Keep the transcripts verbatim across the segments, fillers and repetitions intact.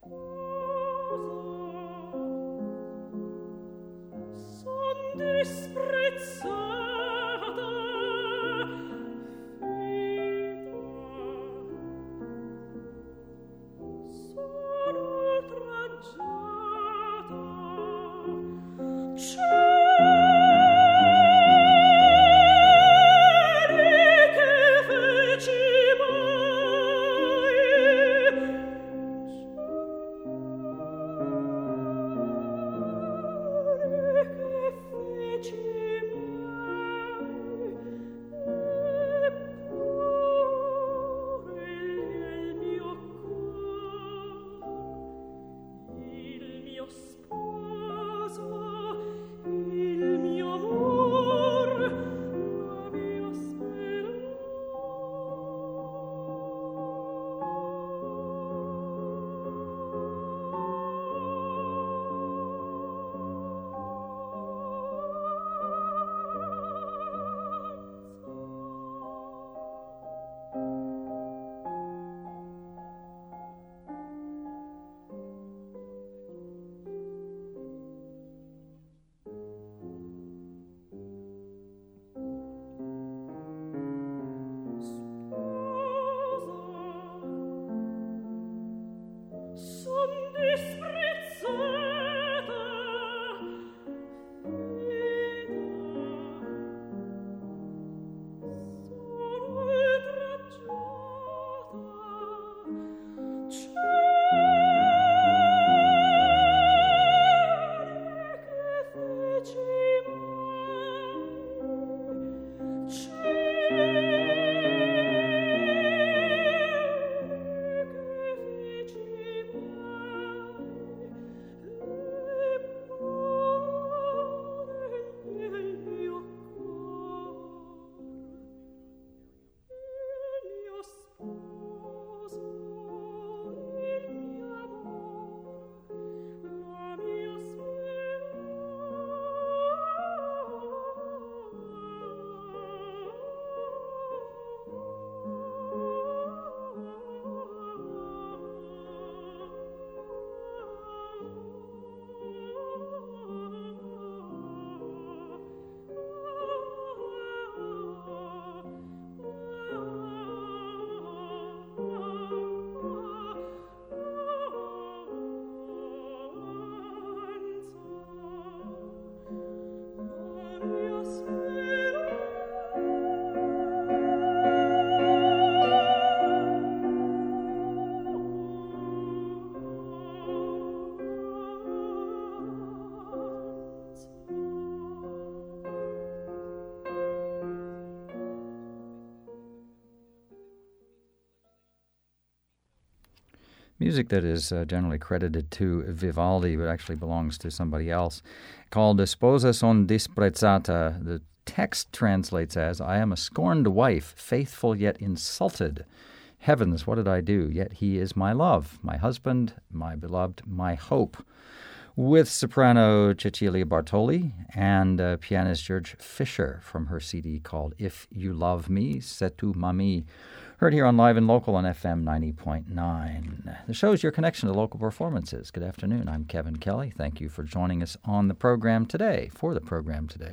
Music that is uh, generally credited to Vivaldi but actually belongs to somebody else, called Sposa son disprezzata. The text translates as, I am a scorned wife, faithful yet insulted. Heavens, what did I do? Yet he is my love, my husband, my beloved, my hope. With soprano Cecilia Bartoli and uh, pianist George Fisher from her C D called If You Love Me, C'est tu Mamie. Heard here on Live and Local on F M ninety point nine. The show is your connection to local performances. Good afternoon. I'm Kevin Kelly. Thank you for joining us on the program today, for the program today.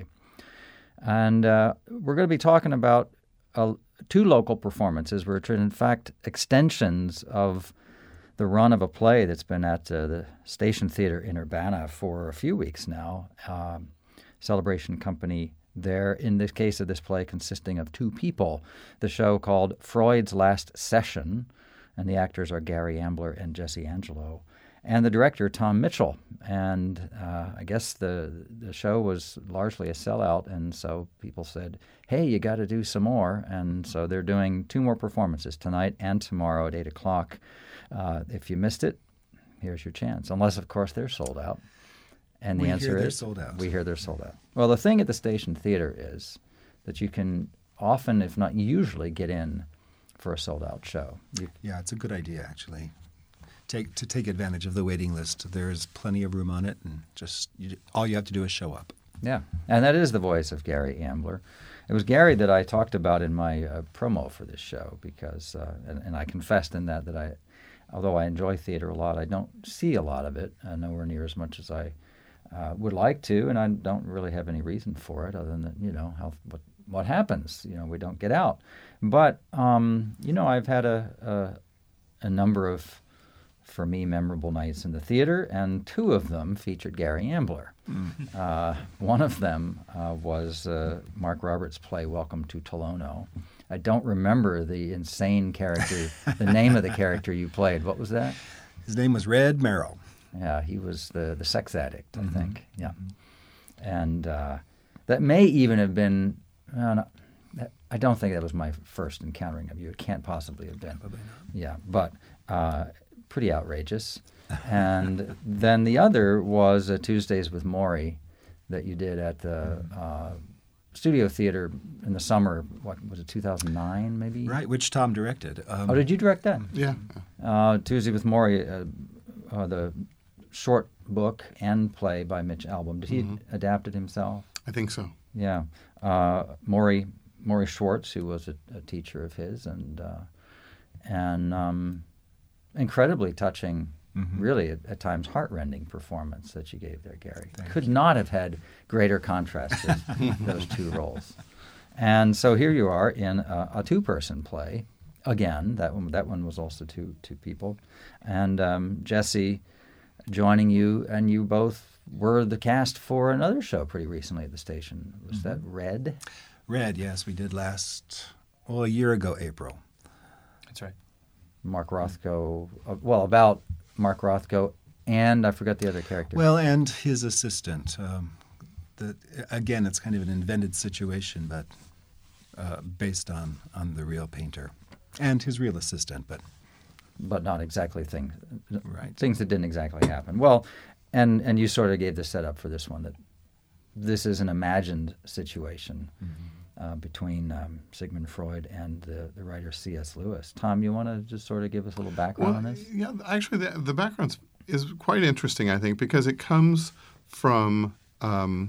And uh, we're going to be talking about uh, two local performances, which are in fact extensions of the run of a play that's been at uh, the Station Theater in Urbana for a few weeks now. Um, Celebration Company there, in this case of this play, consisting of two people. The show called Freud's Last Session, and the actors are Gary Ambler and Jesse Angelo, and the director, Tom Mitchell. And uh, I guess the the show was largely a sellout, and so people said, hey, you got to do some more. And so they're doing two more performances, tonight and tomorrow at eight o'clock. Uh, if you missed it, here's your chance. Unless, of course, they're sold out. And the we answer hear is, they're sold out. we hear they're sold out. Well, the thing at the Station Theater is that you can often, if not usually, get in for a sold-out show. You, yeah, it's a good idea, actually. Take to take advantage of the waiting list. There's plenty of room on it, and just you, all you have to do is show up. Yeah, and that is the voice of Gary Ambler. It was Gary that I talked about in my uh, promo for this show because, uh, and, and I confessed in that that I although I enjoy theater a lot, I don't see a lot of it, uh, nowhere near as much as I uh, would like to, and I don't really have any reason for it other than that, you know, how, what, what happens. You know, we don't get out. But, um, you know, I've had a, a, a number of, for me, memorable nights in the theater, and two of them featured Gary Ambler. Mm. Uh, one of them uh, was uh, Mark Roberts' play, Welcome to Tolono. I don't remember the insane character, the name of the character you played. What was that? His name was Red Merrill. Yeah, he was the, the sex addict, I mm-hmm. think. Yeah. And uh, that may even have been, uh, no, I don't think that was my first encountering of you. It can't possibly have been. Probably not. Yeah, but uh, pretty outrageous. And then the other was uh, Tuesdays with Maury that you did at the uh, Studio Theater in the summer, what was it, two thousand nine maybe? Right, which Tom directed. Um, oh, did you direct that? Yeah. Uh, Tuesday with Maury, uh, uh, the short book and play by Mitch Albom. Did he mm-hmm. adapt it himself? I think so. Yeah. Uh, Maury, Maury Schwartz, who was a, a teacher of his, and uh, and um, incredibly touching, mm-hmm. really at, at times heart-rending performance that you gave there, Gary. Thank Could you. not have had greater contrast in those two roles. And so here you are in a, a two-person play. Again, that one, that one was also two two people. And um, Jesse joining you, and you both were the cast for another show pretty recently at the station. Was mm-hmm. that Red? Red, yes. We did last, well, a year ago, April. That's right. Mark Rothko, uh, well, about Mark Rothko, and I forgot the other character. Well, and his assistant. Um, the, again, it's kind of an invented situation, but uh, based on, on the real painter. And his real assistant, but... But not exactly things, right. things that didn't exactly happen. Well, and, and you sort of gave the setup for this one, that this is an imagined situation mm-hmm. uh, between um, Sigmund Freud and the, the writer C S. Lewis. Tom, you want to just sort of give us a little background well, on this? Yeah, actually, the, the background is quite interesting, I think, because it comes from um,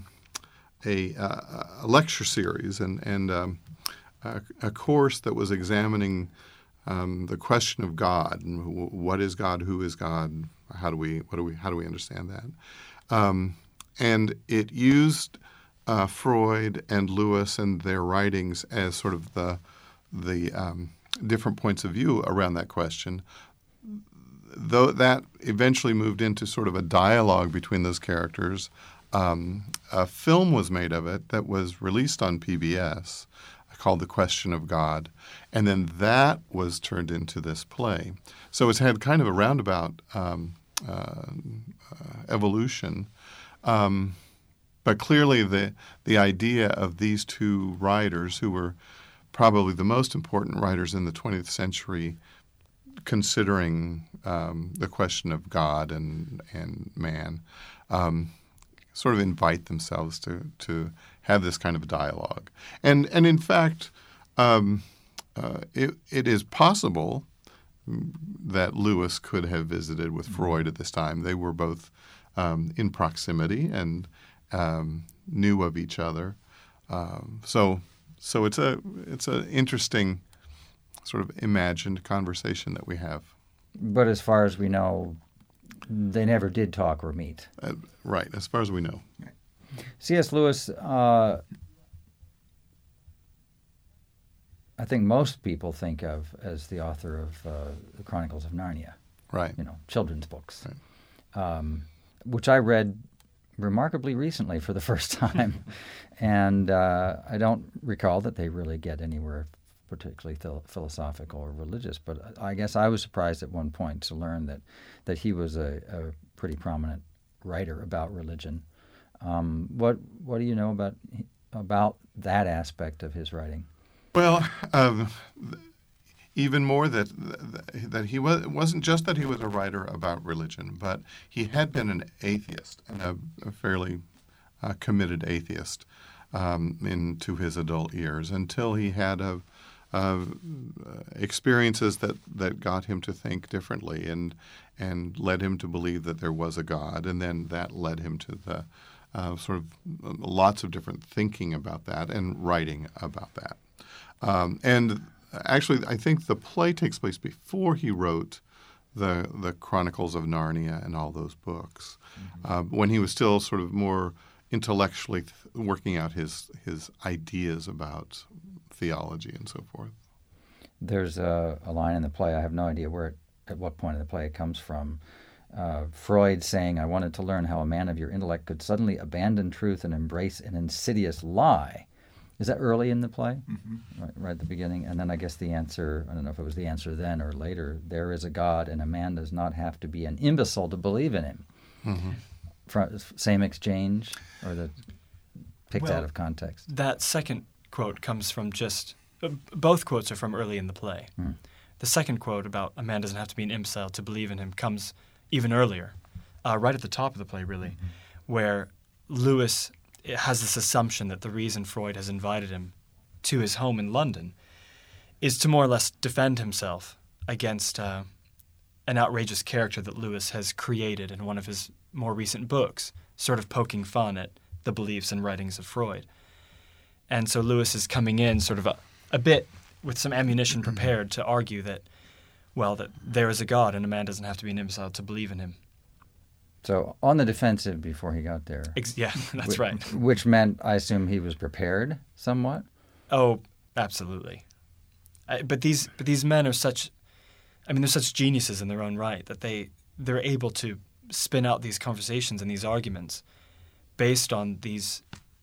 a, uh, a lecture series and, and um, a, a course that was examining um, the question of God and what is God, who is God, how do we, what do we, how do we understand that? Um, and it used uh, Freud and Lewis and their writings as sort of the the um, different points of view around that question. Though that eventually moved into sort of a dialogue between those characters, um, a film was made of it that was released on P B S called The Question of God, and then that was turned into this play. So it's had kind of a roundabout um, uh, uh, evolution. Um, but clearly the the idea of these two writers, who were probably the most important writers in the twentieth century, considering um, the question of God and and man, um, sort of invite themselves to to have this kind of dialogue. And and in fact, um, uh, it it is possible that Lewis could have visited with Freud at this time. They were both um, in proximity and um, knew of each other. Um, so so it's a it's an interesting sort of imagined conversation that we have. But as far as we know, they never did talk or meet. Uh, right, as far as we know. C S. Lewis, uh, I think most people think of as the author of uh, the Chronicles of Narnia. Right. You know, children's books, right. um, which I read remarkably recently for the first time. And uh, I don't recall that they really get anywhere particularly th- philosophical or religious, but I guess I was surprised at one point to learn that, that he was a, a pretty prominent writer about religion. Um, what what do you know about about that aspect of his writing? Well, um, even more that that he was, it wasn't just that he was a writer about religion, but he had been an atheist and a, a fairly uh, committed atheist um, into his adult years until he had a Uh, experiences that, that got him to think differently and and led him to believe that there was a God, and then that led him to the uh, sort of lots of different thinking about that and writing about that. Um, and actually, I think the play takes place before he wrote the the Chronicles of Narnia and all those books, mm-hmm. uh, when he was still sort of more intellectually th- working out his his ideas about theology and so forth. There's a, a line in the play. I have no idea where, it, at what point in the play it comes from. Uh, Freud saying, "I wanted to learn how a man of your intellect could suddenly abandon truth and embrace an insidious lie." Is that early in the play? Mm-hmm. Right, right at the beginning? And then I guess the answer, I don't know if it was the answer then or later, there is a God and a man does not have to be an imbecile to believe in him. Mm-hmm. From, same exchange, or the picked well, out of context? That second quote comes from just, uh, both quotes are from early in the play. Hmm. The second quote about a man doesn't have to be an imbecile to believe in him comes even earlier, uh, right at the top of the play, really, mm-hmm. where Lewis has this assumption that the reason Freud has invited him to his home in London is to more or less defend himself against uh, an outrageous character that Lewis has created in one of his more recent books, sort of poking fun at the beliefs and writings of Freud. And so Lewis is coming in sort of a, a bit with some ammunition prepared to argue that, well, that there is a God and a man doesn't have to be an imbecile to believe in him. So on the defensive before he got there. Ex- yeah, that's which, right. Which meant, I assume, he was prepared somewhat? Oh, absolutely. I, but these but these men are such, I mean, they're such geniuses in their own right that they, they're able to spin out these conversations and these arguments based on these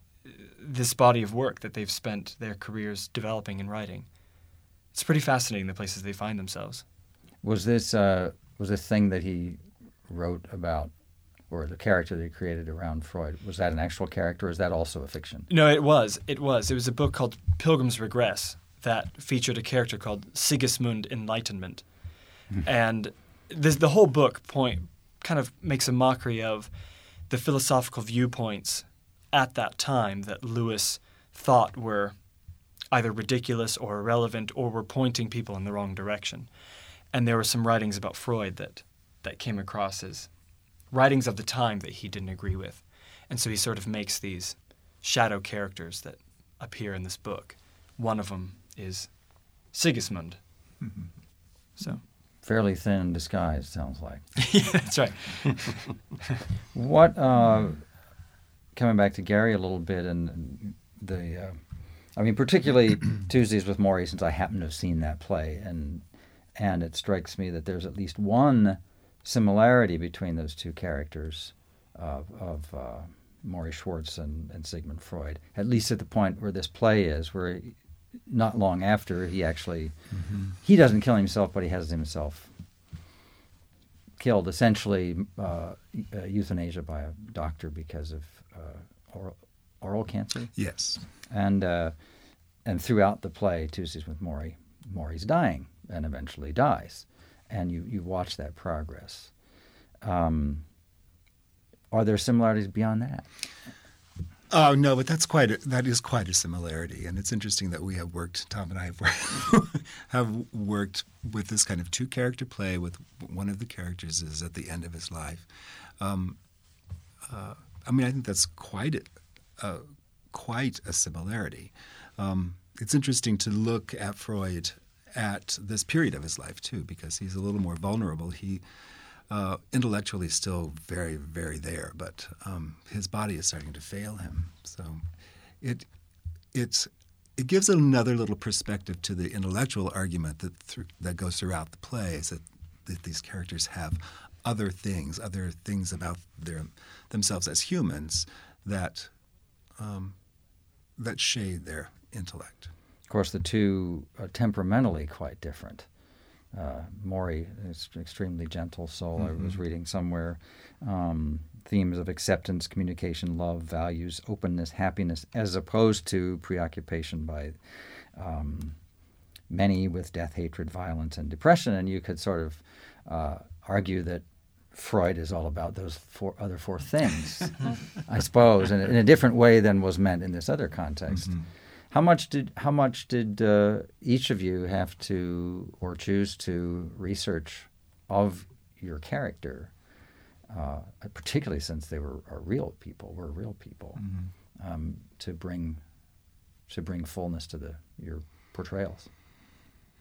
this body of work that they've spent their careers developing and writing. It's pretty fascinating the places they find themselves. Was this uh, was this thing that he wrote about, or the character that he created around Freud, was that an actual character, or is that also a fiction? No, it was. It was. It was a book called Pilgrim's Regress that featured a character called Sigismund Enlightenment. And this, the whole book point kind of makes a mockery of the philosophical viewpoints at that time that Lewis thought were either ridiculous or irrelevant or were pointing people in the wrong direction. And there were some writings about Freud that, that came across as writings of the time that he didn't agree with. And so he sort of makes these shadow characters that appear in this book. One of them is Sigismund. Mm-hmm. So fairly thin disguise, sounds like. Yeah, that's right. What, uh, coming back to Gary a little bit, and the, uh, I mean, particularly Tuesdays with Morrie, since I happen to have seen that play, and and it strikes me that there's at least one similarity between those two characters of, of uh, Morrie Schwartz and, and Sigmund Freud, at least at the point where this play is, where he, not long after he actually, mm-hmm. he doesn't kill himself, but he has himself killed, essentially uh, euthanasia by a doctor because of uh, oral, oral cancer. Yes. And uh, and throughout the play, Tuesdays with Morrie, Morrie's dying and eventually dies. And you, you watch that progress. Um, are there similarities beyond that? Oh no, but that's quite a, that is quite a similarity, and it's interesting that we have worked. Tom and I have worked, have worked with this kind of two character play. With one of the characters is at the end of his life. Um, uh, I mean, I think that's quite a, uh, quite a similarity. Um, it's interesting to look at Freud at this period of his life too, because he's a little more vulnerable. He Uh, intellectually still very, very there, but um, his body is starting to fail him. So it it's it gives another little perspective to the intellectual argument that th- that goes throughout the play, is that, that these characters have other things, other things about their themselves as humans that um, that shade their intellect. Of course, the two are temperamentally quite different. Uh, Morrie is an extremely gentle soul. Mm-hmm. I was reading somewhere um, themes of acceptance, communication, love, values, openness, happiness, as opposed to preoccupation by um, many with death, hatred, violence, and depression. And you could sort of uh, argue that Freud is all about those four other four things, I suppose, in a, in a different way than was meant in this other context. Mm-hmm. How much did how much did uh, each of you have to or choose to research of your character, uh, particularly since they were are real people, were real people, mm-hmm. um, to bring to bring fullness to the your portrayals?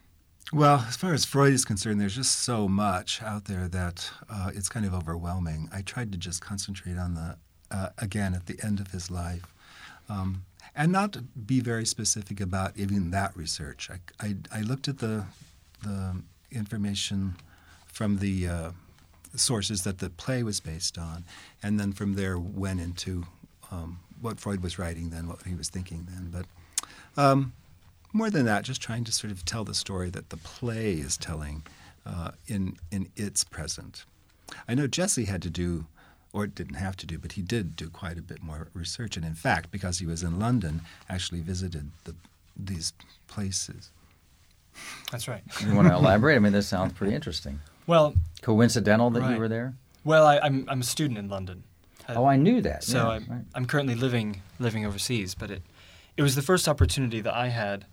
Well, as far as Freud is concerned, there's just so much out there that uh, it's kind of overwhelming. I tried to just concentrate on the, uh, again, at the end of his life, um, and not be very specific about even that research. I, I, I looked at the, the information from the uh, sources that the play was based on, and then from there went into um, what Freud was writing then, what he was thinking then. But um, more than that, just trying to sort of tell the story that the play is telling uh, in in its present. I know Jesse had to do, or didn't have to do, but he did do quite a bit more research, and in fact, because he was in London, actually visited the, these places. That's right. You want to elaborate? I mean, this sounds pretty interesting. Well, coincidental that right. you were there? Well, I, I'm I'm a student in London. Uh, Oh, I knew that. So yeah, I'm, right. I'm currently living living overseas, but it it was the first opportunity that I had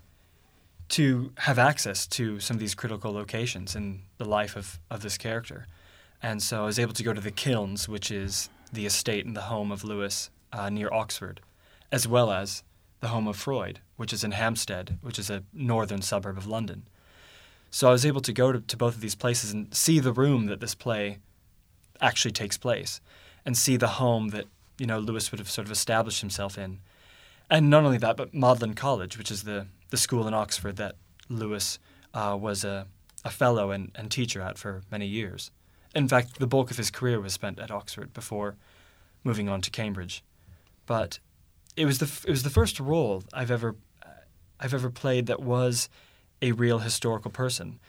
to have access to some of these critical locations in the life of, of this character. And so I was able to go to the Kilns, which is the estate and the home of Lewis uh, near Oxford, as well as the home of Freud, which is in Hampstead, which is a northern suburb of London. So I was able to go to, to both of these places and see the room that this play actually takes place, and see the home that, you know, Lewis would have sort of established himself in. And not only that, but Magdalen College, which is the, the school in Oxford that Lewis uh, was a, a fellow and, and teacher at for many years. In fact, the bulk of his career was spent at Oxford before moving on to Cambridge. But it was the it was the first role I've ever I've ever played that was a real historical person.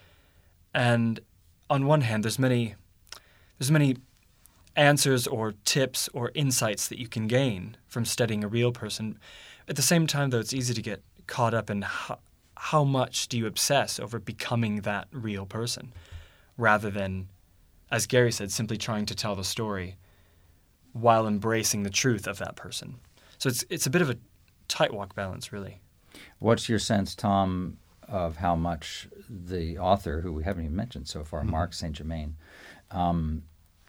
And on one hand, there's many there's many answers or tips or insights that you can gain from studying a real person. At the same time, though, it's easy to get caught up in how, how much do you obsess over becoming that real person, rather than, as Gary said, simply trying to tell the story while embracing the truth of that person. So it's it's a bit of a tight-walk balance, really. What's your sense, Tom, of how much the author, who we haven't even mentioned so far, mm-hmm. Mark Saint Germain, um,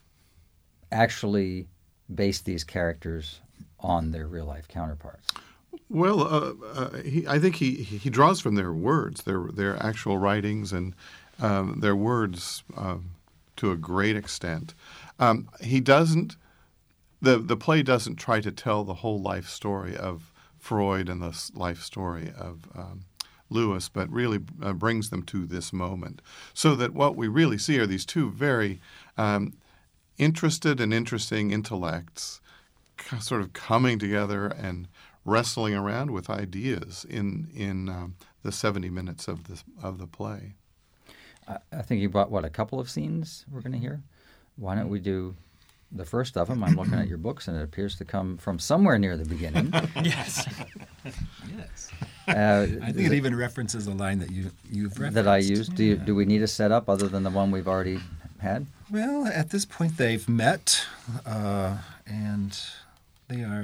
actually based these characters on their real-life counterparts? Well, uh, uh, he, I think he, he draws from their words, their their actual writings, and um, their words uh, to a great extent. Um, he doesn't. The the play doesn't try to tell the whole life story of Freud and the life story of um, Lewis, but really uh, brings them to this moment, so that what we really see are these two very um, interested and interesting intellects sort of coming together and wrestling around with ideas in in um, the seventy minutes of the of the play. I, I think you brought what a couple of scenes we're going to hear. Why don't we do the first of them? I'm looking at your books, and it appears to come from somewhere near the beginning. Yes. Yes. Uh, I think it even references a line that you you've referenced. that I used. Do you, Yeah. do we need a setup other than the one we've already had? Well, at this point they've met, uh, and they are.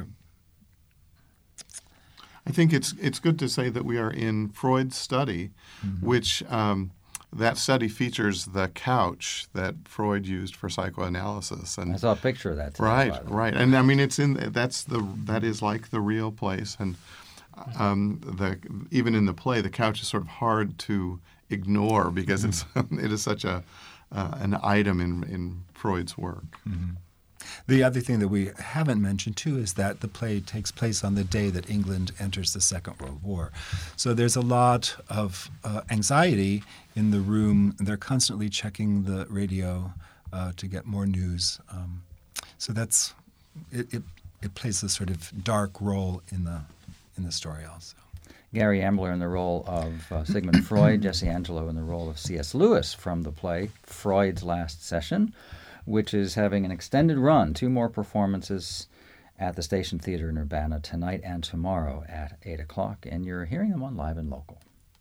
I think it's it's good to say that we are in Freud's study, mm-hmm. which um, that study features the couch that Freud used for psychoanalysis. And I saw a picture of that today, right, by the way. right, and I mean it's in that's the that is like the real place, and um, the even in the play the couch is sort of hard to ignore because it's it is such a uh, an item in in Freud's work. Mm-hmm. The other thing that we haven't mentioned, too, is that the play takes place on the day that England enters the Second World War. So there's a lot of uh, anxiety in the room. They're constantly checking the radio uh, to get more news. Um, so that's it, it. It plays a sort of dark role in the in the story also. Gary Ambler in the role of uh, Sigmund Freud, Jesse Angelo in the role of C S. Lewis from the play Freud's Last Session, which is having an extended run, two more performances at the Station Theater in Urbana tonight and tomorrow at eight o'clock, and you're hearing them on Live and Local.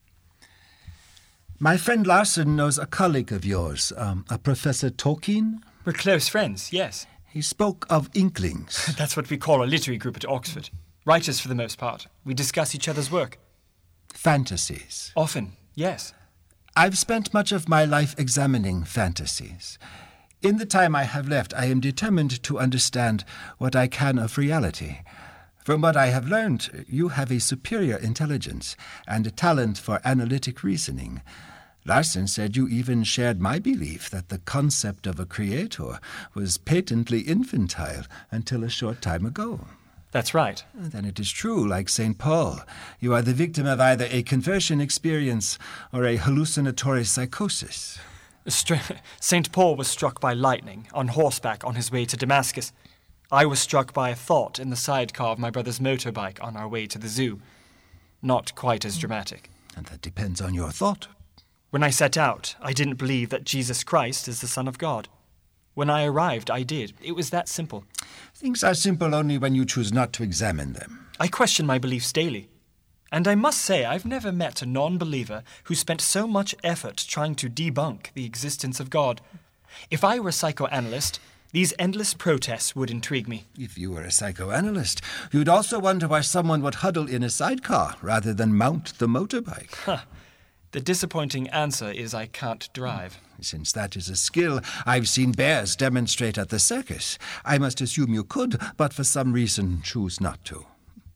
My friend Larson knows a colleague of yours, um, a Professor Tolkien. We're close friends, yes. He spoke of Inklings. That's what we call a literary group at Oxford. Writers for the most part. We discuss each other's work. Fantasies. Often, yes. I've spent much of my life examining fantasies. In the time I have left, I am determined to understand what I can of reality. From what I have learned, you have a superior intelligence and a talent for analytic reasoning. Larsen said you even shared my belief that the concept of a creator was patently infantile until a short time ago. That's right. Then it is true, like Saint Paul. You are the victim of either a conversion experience or a hallucinatory psychosis. Str- Saint Paul was struck by lightning on horseback on his way to Damascus. I was struck by a thought in the sidecar of my brother's motorbike on our way to the zoo. Not quite as dramatic. And that depends on your thought. When I set out, I didn't believe that Jesus Christ is the Son of God. When I arrived, I did. It was that simple. Things are simple only when you choose not to examine them. I question my beliefs daily. And I must say, I've never met a non-believer who spent so much effort trying to debunk the existence of God. If I were a psychoanalyst, these endless protests would intrigue me. If you were a psychoanalyst, you'd also wonder why someone would huddle in a sidecar rather than mount the motorbike. Huh. The disappointing answer is I can't drive. Since that is a skill I've seen bears demonstrate at the circus, I must assume you could, but for some reason choose not to.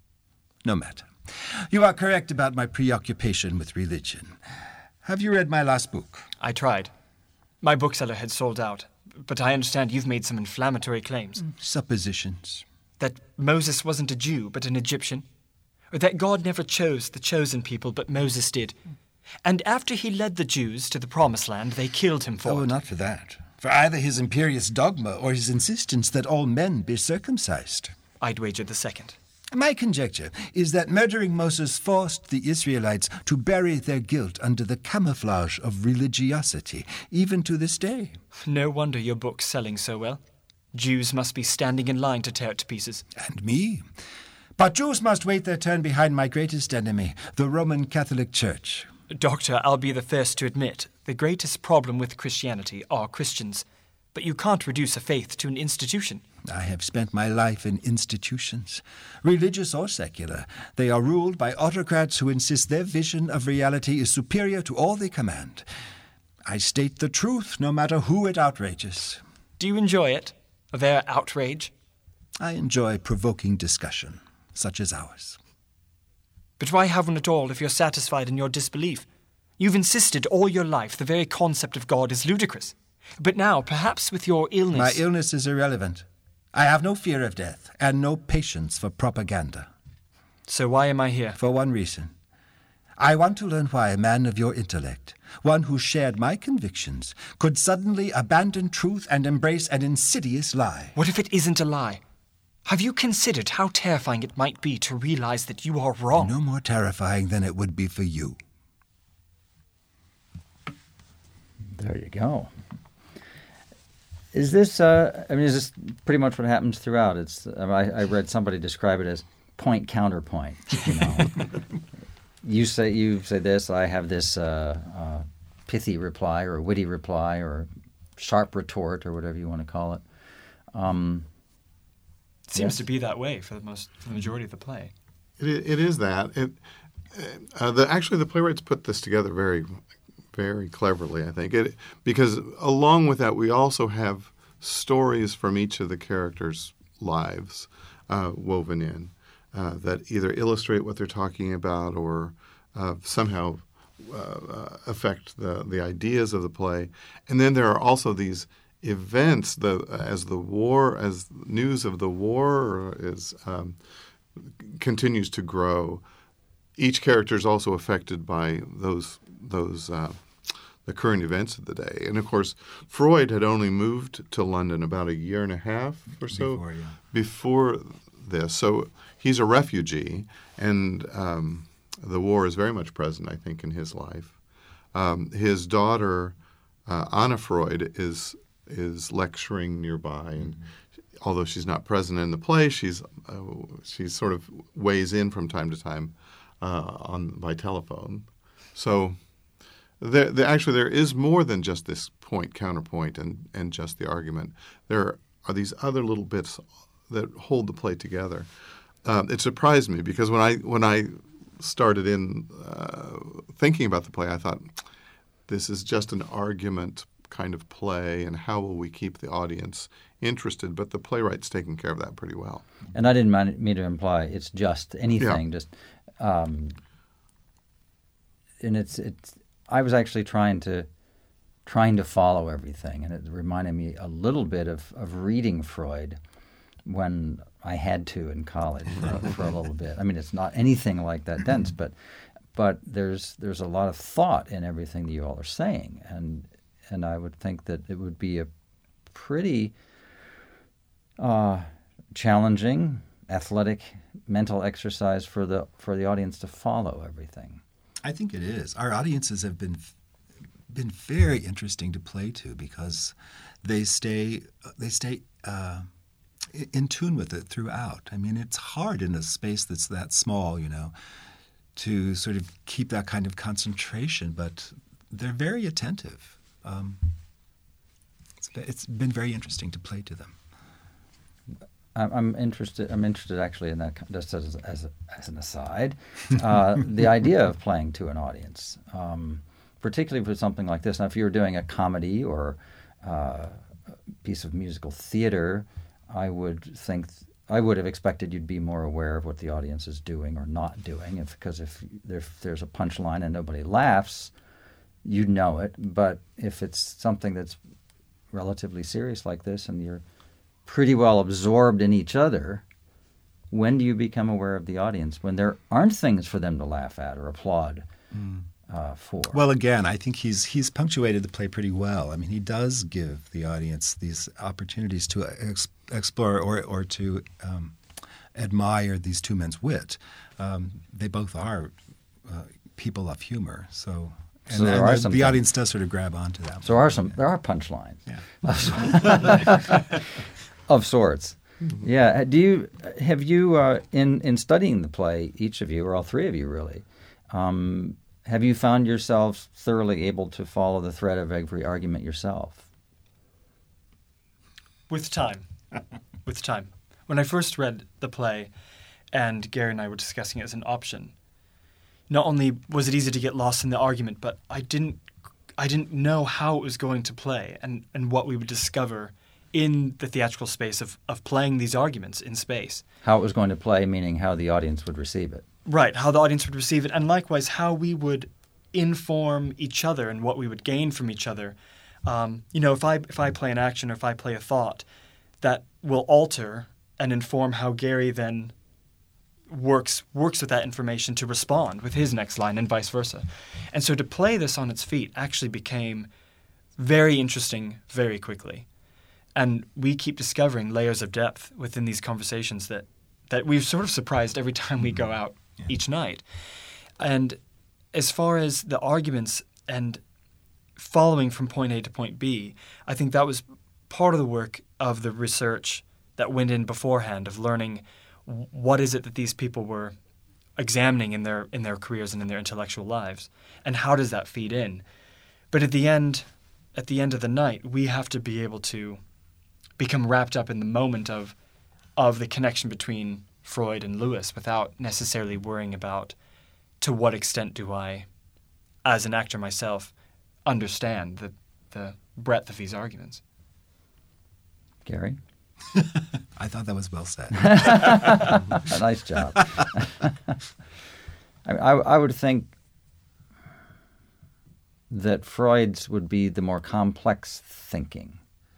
No matter. You are correct about my preoccupation with religion. Have you read my last book? I tried. My bookseller had sold out, but I understand you've made some inflammatory claims. Suppositions. That Moses wasn't a Jew, but an Egyptian. Or that God never chose the chosen people, but Moses did. And after he led the Jews to the Promised Land, they killed him for oh, it. Oh, not for that. For either his imperious dogma or his insistence that all men be circumcised. I'd wager the second. My conjecture is that murdering Moses forced the Israelites to bury their guilt under the camouflage of religiosity, even to this day. No wonder your book's selling so well. Jews must be standing in line to tear it to pieces. And me. But Jews must wait their turn behind my greatest enemy, the Roman Catholic Church. Doctor, I'll be the first to admit, the greatest problem with Christianity are Christians. But you can't reduce a faith to an institution. I have spent my life in institutions, religious or secular. They are ruled by autocrats who insist their vision of reality is superior to all they command. I state the truth, no matter who it outrages. Do you enjoy it? Their outrage? I enjoy provoking discussion, such as ours. But why haven't it all if you're satisfied in your disbelief? You've insisted all your life the very concept of God is ludicrous. But now, perhaps with your illness... My illness is irrelevant. I have no fear of death and no patience for propaganda. So why am I here? For one reason. I want to learn why a man of your intellect, one who shared my convictions, could suddenly abandon truth and embrace an insidious lie. What if it isn't a lie? Have you considered how terrifying it might be to realize that you are wrong? No more terrifying than it would be for you. There you go. Is this, uh, I mean, is this pretty much what happens throughout? It's, I, I read somebody describe it as point counterpoint, you know. you say you say this, I have this uh, uh, pithy reply or witty reply or sharp retort or whatever you want to call it. Um, it seems yes? to be that way for the most, for the majority of the play. It, it is that. It, uh, the, actually, the playwrights put this together very, very cleverly, I think. It, because along with that, we also have stories from each of the characters' lives uh, woven in uh, that either illustrate what they're talking about or uh, somehow uh, affect the, the ideas of the play. And then there are also these events, the as the war, as news of the war is um, continues to grow. Each character is also affected by those those uh, the current events of the day. And of course, Freud had only moved to London about a year and a half or so before, yeah. before this. So he's a refugee, and um, the war is very much present, I think, in his life. Um, his daughter, uh, Anna Freud, is is lecturing nearby, and although she's not present in the play, she's uh, she sort of weighs in from time to time uh, on by telephone. So there, there, actually there is more than just this point counterpoint and and just the argument. There are these other little bits that hold the play together. Um, it surprised me because when I when I started in uh, thinking about the play, I thought this is just an argument kind of play, and how will we keep the audience interested? But the playwright's taking care of that pretty well. And I didn't mind, mean to imply it's just anything. Yeah. Just, um, and it's it's I was actually trying to trying to follow everything, and it reminded me a little bit of, of reading Freud when I had to in college for, for a little bit. I mean, it's not anything like that dense, but but there's there's a lot of thought in everything that you all are saying, and and I would think that it would be a pretty uh, challenging, athletic, mental exercise for the for the audience to follow everything. I think it is. Our audiences have been been very interesting to play to because they stay they stay uh, in tune with it throughout. I mean, it's hard in a space that's that small, you know, to sort of keep that kind of concentration, but they're very attentive. Um, it's, it's been very interesting to play to them. I'm interested. I'm interested actually in that, just as as, as an aside, uh, the idea of playing to an audience, um, particularly for something like this. Now, if you were doing a comedy or uh, a piece of musical theater, I would think I would have expected you'd be more aware of what the audience is doing or not doing. If because if, if there's a punchline and nobody laughs, you know it. But if it's something that's relatively serious like this, and you're pretty well absorbed in each other, when do you become aware of the audience? When there aren't things for them to laugh at or applaud mm. uh, for. Well, again, I think he's he's punctuated the play pretty well. I mean, he does give the audience these opportunities to ex- explore or or to um, admire these two men's wit. Um, they both are uh, people of humor, so. And, so there and are the, some the audience does sort of grab onto that. So there are some there are punchlines. Yeah. Of sorts. Mm-hmm. Yeah. Do you have you uh, in in studying the play, each of you or all three of you really, um, have you found yourselves thoroughly able to follow the thread of every argument yourself? With time. With time. When I first read the play, and Gary and I were discussing it as an option, not only was it easy to get lost in the argument, but I didn't I didn't know how it was going to play and, and what we would discover in the theatrical space of, of playing these arguments in space. How it was going to play, meaning how the audience would receive it. Right, how the audience would receive it, and likewise how we would inform each other and what we would gain from each other. Um, you know, if I if I play an action or if I play a thought, that will alter and inform how Gary then works works with that information to respond with his next line and vice versa. And so to play this on its feet actually became very interesting very quickly. And we keep discovering layers of depth within these conversations that, that we're sort of surprised every time we go out yeah. each night. And as far as the arguments and following from point A to point B, I think that was part of the work of the research that went in beforehand of learning what is it that these people were examining in their in their careers and in their intellectual lives, and how does that feed in. But at the end, at the end of the night, we have to be able to become wrapped up in the moment of of the connection between Freud and Lewis without necessarily worrying about to what extent do I, as an actor myself, understand the the breadth of these arguments. Gary? I thought that was well said. Nice job. I, I, I would think that Freud's would be the more complex thinking.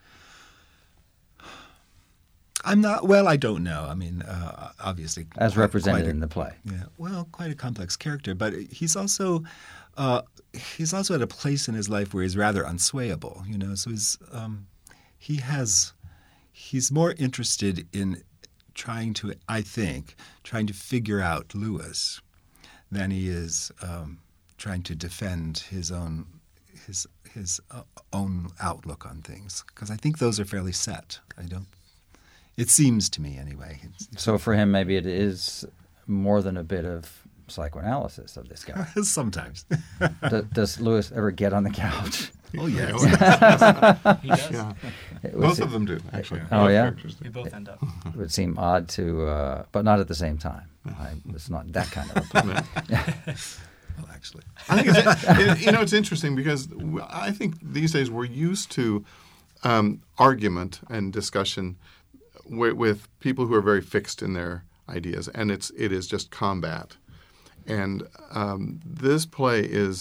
I'm not, well, I don't know. I mean, uh, obviously. As quite, represented quite a, in the play. Yeah, well, quite a complex character, but he's also uh, he's also at a place in his life where he's rather unswayable, you know, so he's, um, he has, he's more interested in trying to, I think, trying to figure out Lewis than he is um, trying to defend his own his his uh, own outlook on things, because I think those are fairly set. I don't. It seems to me, anyway. It's, so for him, maybe it is more than a bit of psychoanalysis of this guy. Sometimes. does, does Lewis ever get on the couch? Oh yes, he does. Yeah. se- Both of them do, actually. Oh, Both yeah? characters do. We both end up. It would seem odd to, uh, but not at the same time. I, it's not that kind of a play. well, actually. I think it's, it, you know, it's interesting because I think these days we're used to um, argument and discussion with, with people who are very fixed in their ideas, and it's it is just combat. And um, this play is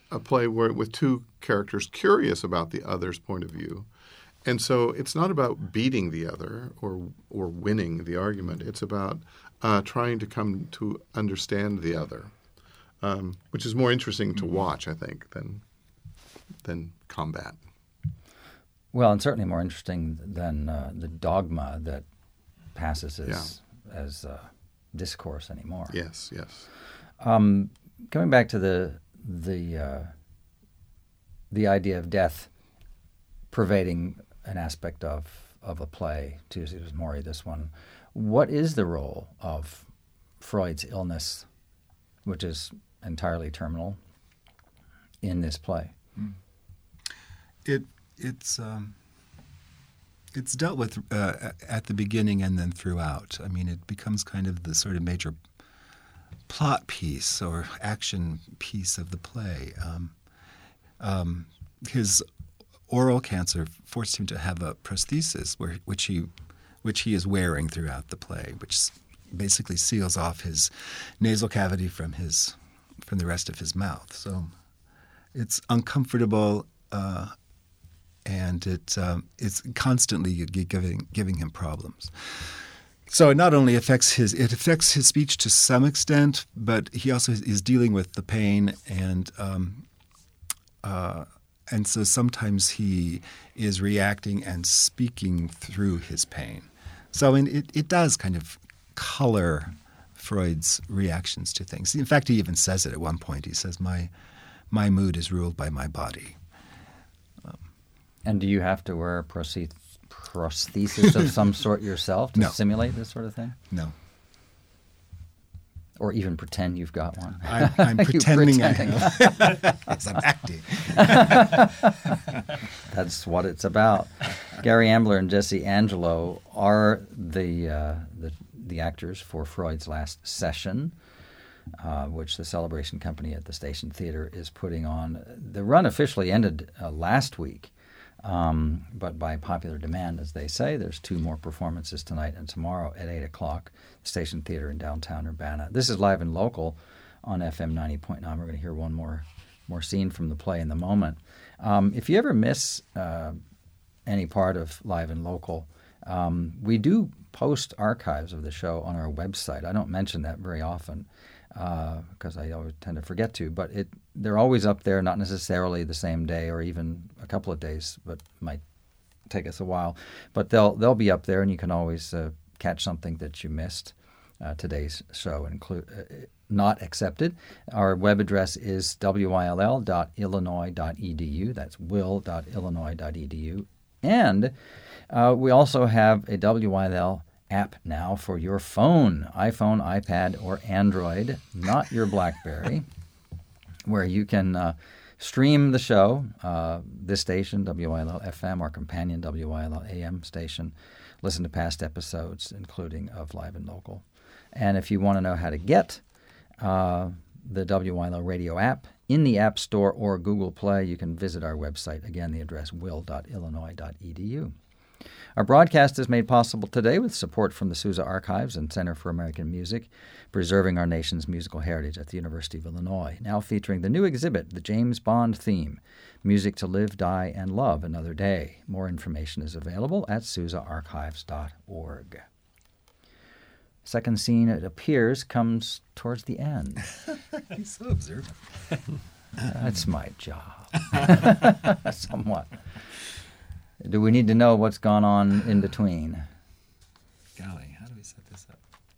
a play where with two characters curious about the other's point of view. And so it's not about beating the other or or winning the argument. It's about uh, trying to come to understand the other, um, which is more interesting to watch, I think, than than combat. Well, and certainly more interesting than uh, the dogma that passes as yeah. as uh, discourse anymore. Yes, yes. Um, coming back to the the uh, the idea of death pervading an aspect of, of a play, Tuesday Was Morrie, this one, what is the role of Freud's illness, which is entirely terminal, in this play? It it's um, it's dealt with uh, at the beginning and then throughout. I mean, it becomes kind of the sort of major plot piece or action piece of the play. Um, um, his oral cancer forced him to have a prosthesis, where, which he which he is wearing throughout the play, which basically seals off his nasal cavity from his from the rest of his mouth. So it's uncomfortable, uh, and it um, it's constantly giving giving him problems. So it not only affects his it affects his speech to some extent, but he also is dealing with the pain and. Um, uh, And so sometimes he is reacting and speaking through his pain. So I mean, it, it does kind of color Freud's reactions to things. In fact, he even says it at one point. He says, my my mood is ruled by my body. Um, and do you have to wear a prosthe- prosthesis of some sort yourself to no. simulate this sort of thing? No. Or even pretend you've got one? I'm, I'm pretending, pretending. I have. Yes, I'm acting. That's what it's about. Gary Ambler and Jesse Angelo are the, uh, the the actors for Freud's Last Session, uh, which the Celebration Company at the Station Theater is putting on. The run officially ended uh, last week, um, but by popular demand, as they say, there's two more performances tonight and tomorrow at eight o'clock, Station Theater in downtown Urbana. This is live and local on F M ninety point nine. We're going to hear one more more scene from the play in a moment. Um, if you ever miss uh, any part of Live and Local, um, we do post archives of the show on our website. I don't mention that very often because uh, I always tend to forget to, but it they're always up there, not necessarily the same day or even a couple of days, but might take us a while. But they'll they'll be up there, and you can always uh, catch something that you missed. Uh, today's show include uh, not accepted. Our web address is w i l l dot illinois dot e d u. That's will dot illinois dot e d u. And uh, we also have a W I L L app now for your phone, iPhone, iPad, or Android, not your BlackBerry, where you can uh, stream the show, uh, this station, W I L L F M, our companion W I L L A M station, listen to past episodes, including of Live and Local. And if you want to know how to get uh, the W I L L radio app in the App Store or Google Play, you can visit our website. Again, the address will dot illinois dot e d u. Our broadcast is made possible today with support from the Sousa Archives and Center for American Music, preserving our nation's musical heritage at the University of Illinois, now featuring the new exhibit, the James Bond theme, Music to Live, Die, and Love Another Day. More information is available at sousa archives dot org. Second scene, it appears, comes towards the end. He's so observant. That's my job. Somewhat. Do we need to know what's gone on in between? Golly, how do we set this up?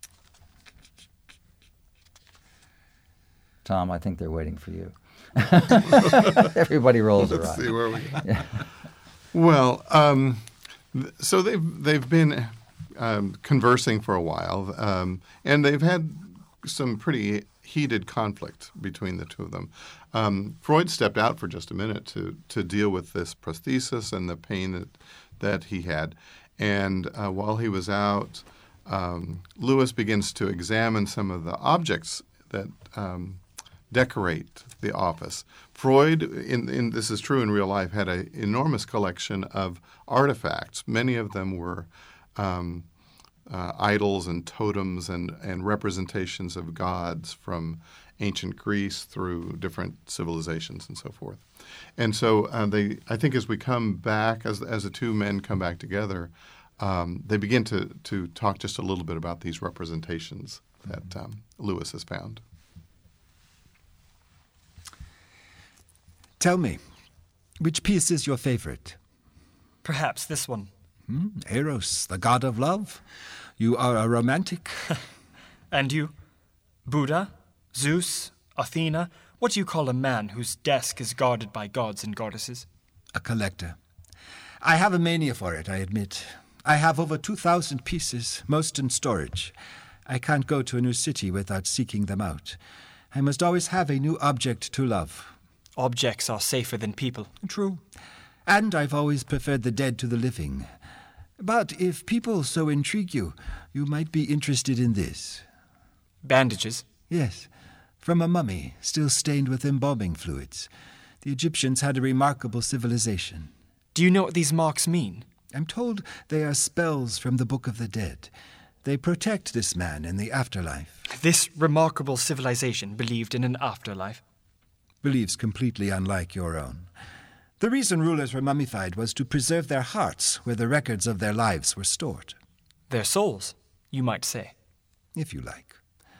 Tom, I think they're waiting for you. Everybody rolls Let's their eyes. see where we go. Well, um, th- so they've they've been um, conversing for a while, um, and they've had some pretty heated conflict between the two of them. Um, Freud stepped out for just a minute to to deal with this prosthesis and the pain that that he had, and uh, while he was out, um, Lewis begins to examine some of the objects that um, decorate the office. Freud, in, in, this is true in real life, had an enormous collection of artifacts. Many of them were um, uh, idols and totems and, and representations of gods from ancient Greece through different civilizations and so forth. And so uh, they, I think as we come back, as, as the two men come back together, um, they begin to, to talk just a little bit about these representations that um, Lewis has found. Tell me, which piece is your favorite? Perhaps this one. Hmm? Eros, the god of love? You are a romantic. And you? Buddha? Zeus? Athena? What do you call a man whose desk is guarded by gods and goddesses? A collector. I have a mania for it, I admit. I have over two thousand pieces, most in storage. I can't go to a new city without seeking them out. I must always have a new object to love. Objects are safer than people. True. And I've always preferred the dead to the living. But if people so intrigue you, you might be interested in this. Bandages? Yes, from a mummy, still stained with embalming fluids. The Egyptians had a remarkable civilization. Do you know what these marks mean? I'm told they are spells from the Book of the Dead. They protect this man in the afterlife. This remarkable civilization believed in an afterlife? Beliefs completely unlike your own. The reason rulers were mummified was to preserve their hearts where the records of their lives were stored. Their souls, you might say. If you like.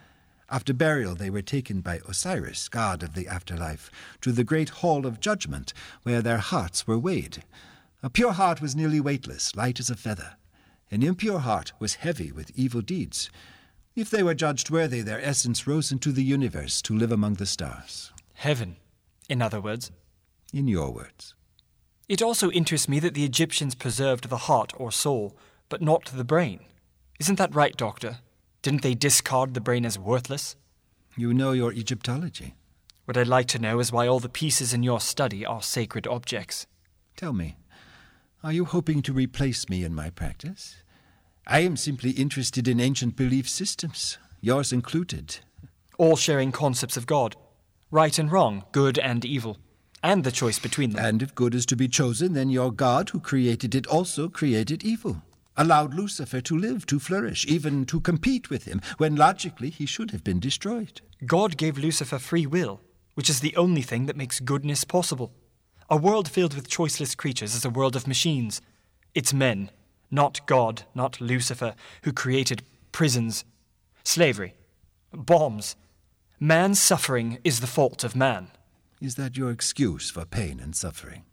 After burial, they were taken by Osiris, god of the afterlife, to the great hall of judgment, where their hearts were weighed. A pure heart was nearly weightless, light as a feather. An impure heart was heavy with evil deeds. If they were judged worthy, their essence rose into the universe to live among the stars. Heaven, in other words. In your words. It also interests me that the Egyptians preserved the heart or soul, but not the brain. Isn't that right, Doctor? Didn't they discard the brain as worthless? You know your Egyptology. What I'd like to know is why all the pieces in your study are sacred objects. Tell me, are you hoping to replace me in my practice? I am simply interested in ancient belief systems, yours included. All sharing concepts of God, right and wrong, good and evil, and the choice between them. And if good is to be chosen, then your God who created it also created evil. Allowed Lucifer to live, to flourish, even to compete with him, when logically he should have been destroyed. God gave Lucifer free will, which is the only thing that makes goodness possible. A world filled with choiceless creatures is a world of machines. It's men, not God, not Lucifer, who created prisons, slavery, bombs. Man's suffering is the fault of man. Is that your excuse for pain and suffering?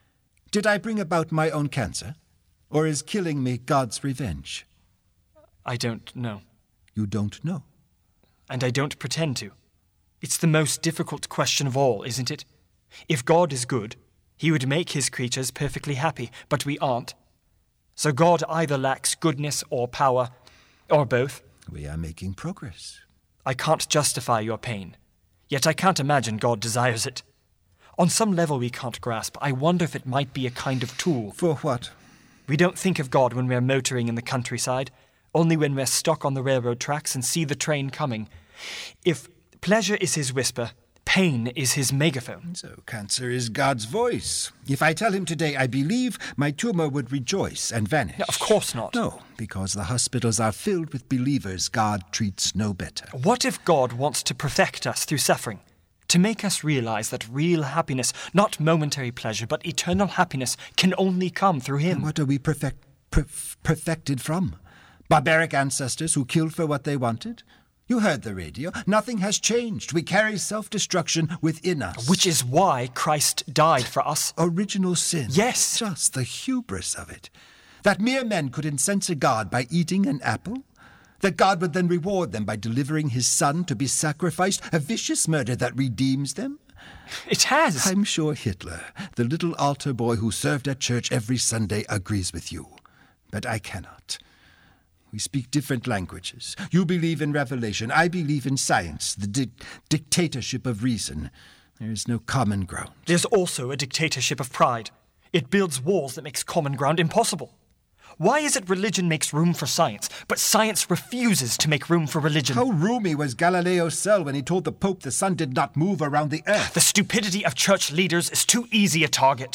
Did I bring about my own cancer? Or is killing me God's revenge? I don't know. You don't know? And I don't pretend to. It's the most difficult question of all, isn't it? If God is good, he would make his creatures perfectly happy, but we aren't. So God either lacks goodness or power, or both. We are making progress. I can't justify your pain, yet I can't imagine God desires it. On some level we can't grasp. I wonder if it might be a kind of tool. For what? We don't think of God when we're motoring in the countryside, only when we're stuck on the railroad tracks and see the train coming. If pleasure is his whisper, pain is his megaphone. So cancer is God's voice. If I tell him today I believe, my tumor would rejoice and vanish. No, of course not. No, because the hospitals are filled with believers God treats no better. What if God wants to perfect us through suffering? To make us realize that real happiness, not momentary pleasure, but eternal happiness, can only come through him. And what are we perfect, perf- perfected from? Barbaric ancestors who killed for what they wanted? You heard the radio. Nothing has changed. We carry self-destruction within us. Which is why Christ died for us. Original sin. Yes. Just the hubris of it. That mere men could incense a god by eating an apple? That God would then reward them by delivering his son to be sacrificed, a vicious murder that redeems them? It has. I'm sure Hitler, the little altar boy who served at church every Sunday, agrees with you. But I cannot. We speak different languages. You believe in revelation. I believe in science, the di- dictatorship of reason. There is no common ground. There's also a dictatorship of pride. It builds walls that makes common ground impossible. Why is it religion makes room for science, but science refuses to make room for religion? How roomy was Galileo's cell when he told the Pope the sun did not move around the earth? The stupidity of church leaders is too easy a target.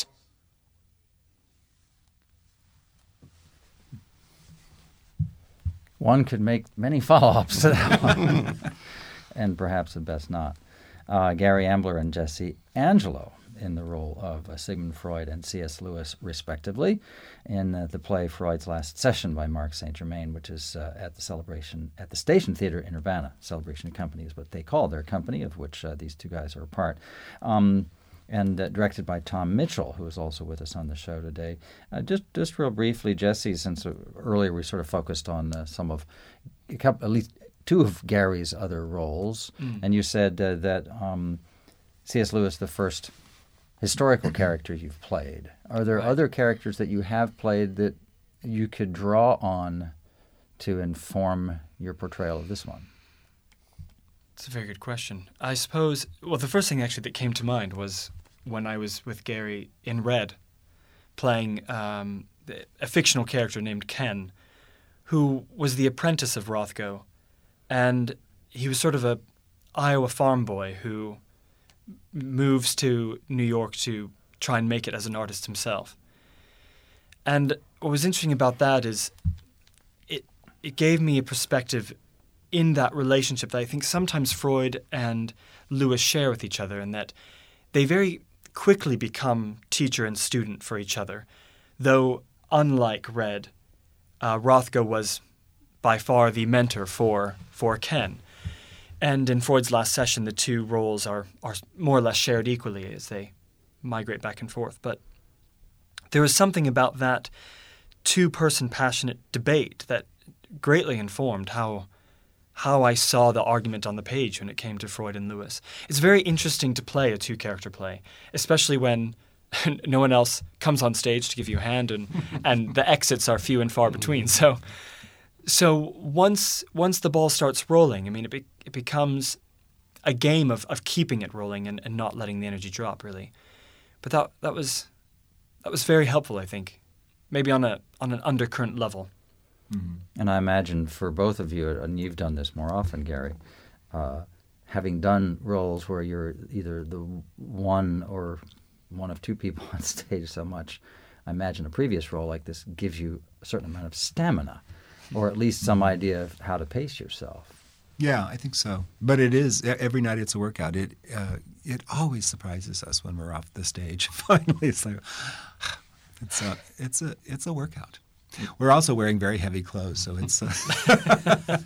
one could make many follow-ups to that one, and perhaps the best not. Uh, Gary Ambler and Jesse Angelo in the role of uh, Sigmund Freud and C S. Lewis, respectively, in uh, the play Freud's Last Session by Mark Saint Germain, which is uh, at the celebration at the Station Theater in Urbana. Celebration Company is what they call their company, of which uh, these two guys are a part. Um, and uh, directed by Tom Mitchell, who is also with us on the show today. Uh, just just real briefly, Jesse, since uh, earlier we sort of focused on uh, some of, a couple, at least two of Gary's other roles, mm. and you said uh, that um, C S. Lewis, the first historical character you've played. Are there right. other characters that you have played that you could draw on to inform your portrayal of this one? It's a very good question. I suppose, well, the first thing actually that came to mind was when I was with Gary in Red, playing um, a fictional character named Ken, who was the apprentice of Rothko, and he was sort of a Iowa farm boy who moves to New York to try and make it as an artist himself. And what was interesting about that is it it gave me a perspective in that relationship that I think sometimes Freud and Lewis share with each other, and that they very quickly become teacher and student for each other. Though, unlike Red, uh, Rothko was by far the mentor for for Ken. And in Freud's Last Session, the two roles are, are more or less shared equally as they migrate back and forth. But there was something about that two-person passionate debate that greatly informed how how I saw the argument on the page when it came to Freud and Lewis. It's very interesting to play a two-character play, especially when no one else comes on stage to give you a hand and, and the exits are few and far between. So so once once the ball starts rolling, I mean, it, be, it becomes a game of, of keeping it rolling and, and not letting the energy drop, really. But that that was that was very helpful, I think, maybe on a on an undercurrent level. Mm-hmm. And I imagine for both of you, and you've done this more often, Gary, uh, having done roles where you're either the one or one of two people on stage so much, I imagine a previous role like this gives you a certain amount of stamina, or at least some idea of how to pace yourself. Yeah, I think so. But it is, every night it's a workout. It uh, it always surprises us when we're off the stage. Finally, it's like, it's a, it's a, it's a workout. We're also wearing very heavy clothes, so it's uh,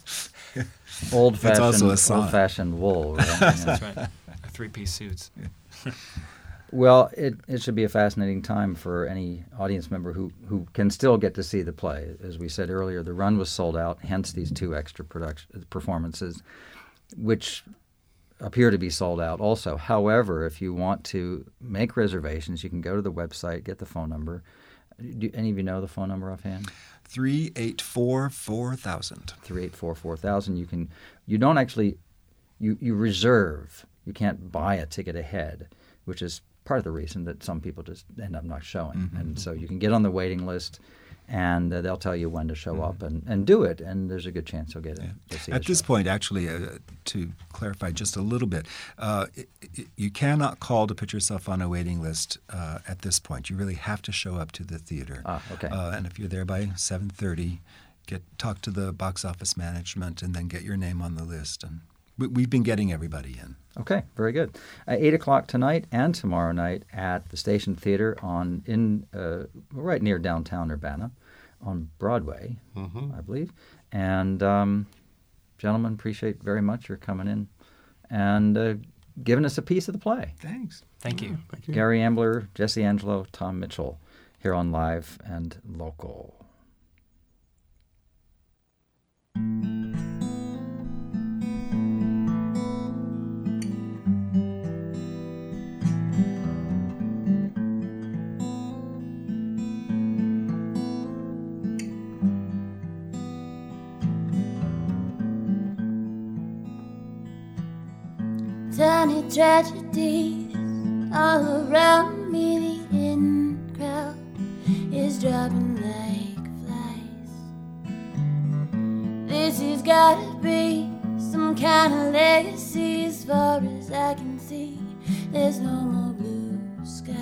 old-fashioned, it's also a sauna. Old-fashioned wool. Right? Yeah. That's right. Three-piece suits. Yeah. Well, it, it should be a fascinating time for any audience member who, who can still get to see the play. As we said earlier, the run was sold out, hence these two extra production, performances, which appear to be sold out also. However, if you want to make reservations, you can go to the website, get the phone number. Do any of you know the phone number offhand? three eight four, four thousand. three eight four, four thousand. You can, you don't actually, you, you reserve. You can't buy a ticket ahead, which is part of the reason that some people just end up not showing. Mm-hmm. And so you can get on the waiting list, and uh, they'll tell you when to show mm-hmm. up and, and do it, and there's a good chance you'll get it. Yeah. At this show. point, actually, uh, to clarify just a little bit, uh, it, it, you cannot call to put yourself on a waiting list uh, at this point. You really have to show up to the theater. Ah, okay. Uh, and if you're there by seven thirty, get talk to the box office management and then get your name on the list. And we, we've been getting everybody in. Okay, very good. Uh, eight o'clock tonight and tomorrow night at the Station Theater on in uh, right near downtown Urbana on Broadway, mm-hmm. I believe. And um, gentlemen, appreciate very much your coming in and uh, giving us a piece of the play. Thanks. Thank you. Yeah, thank you. Gary Ambler, Jesse Angelo, Tom Mitchell here on Live and Local. Tiny tragedies all around me. The in crowd is dropping like flies. This has gotta be some kind of legacy. As far as I can see, there's no more blue skies.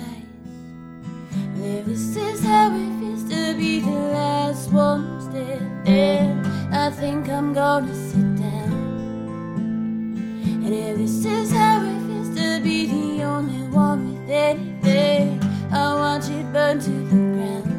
If this is how it feels to be the last one standing, think I'm gonna sit down. And if this is how it feels to be the only one with anything, I watch it burn to the ground.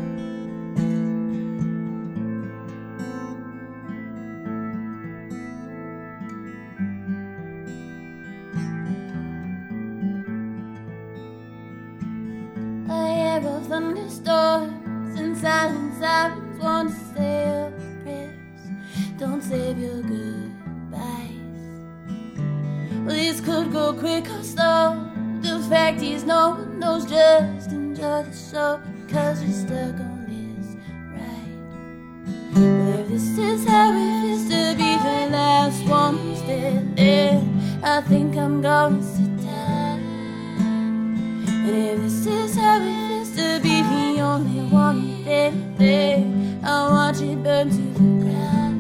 I hear of thunderstorms and silent sirens want to say your prayers. Don't save your goodbyes. Well, this could go quick or slow. The fact is no one knows. Just enjoy the show, cause you're stuck on this ride. Well, if this is how it feels to be the last one standing, I think I'm gonna sit down. And if this is how it feels to be the only one with anything, I'll watch it burn to the ground.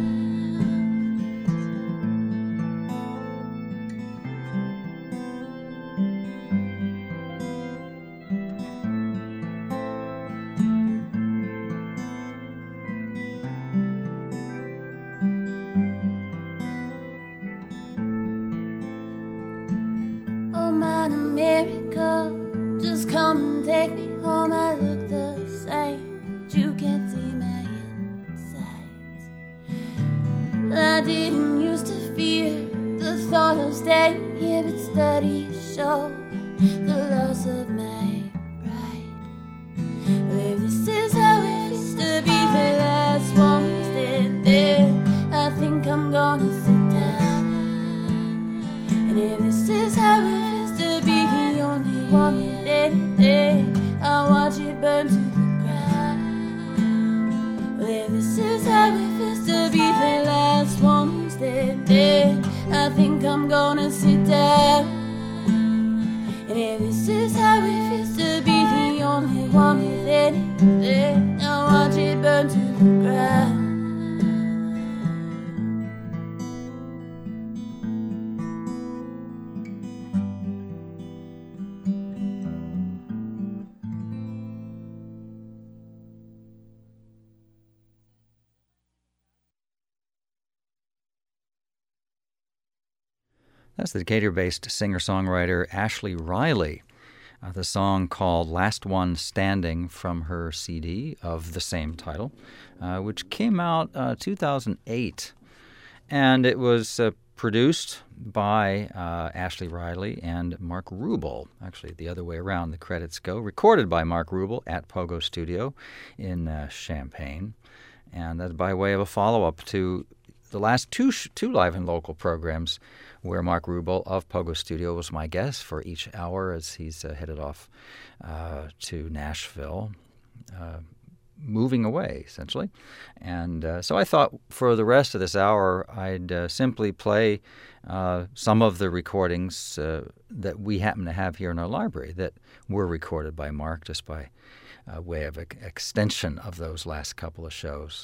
Oh, man, America, just come and take me home. I look the same, but you can't see my insides. I didn't used to fear the thought of staying here, but studies show the loss of my pride. Well, if this is how it feels to be the last one standing, I think I'm gonna sit down. And if this is how it feels to be the only one with anything, I'll watch it burn to the ground. Well, if this is how it feels to be the last one standing, I think I'm gonna sit down. And if this is how it feels to be the only one with anything, I'll watch it burn to the ground. That's the Decatur-based singer-songwriter Ashley Riley. Uh, the song called Last One Standing from her C D of the same title, uh, which came out uh, two thousand eight. And it was uh, produced by uh, Ashley Riley and Mark Rubel. Actually, the other way around, the credits go. Recorded by Mark Rubel at Pogo Studio in uh, Champaign. And that's by way of a follow-up to the last two sh- two live and local programs where Mark Rubel of Pogo Studio was my guest for each hour as he's uh, headed off uh, to Nashville, uh, moving away, essentially. And uh, so I thought for the rest of this hour, I'd uh, simply play uh, some of the recordings uh, that we happen to have here in our library that were recorded by Mark, just by uh, way of ex- extension of those last couple of shows.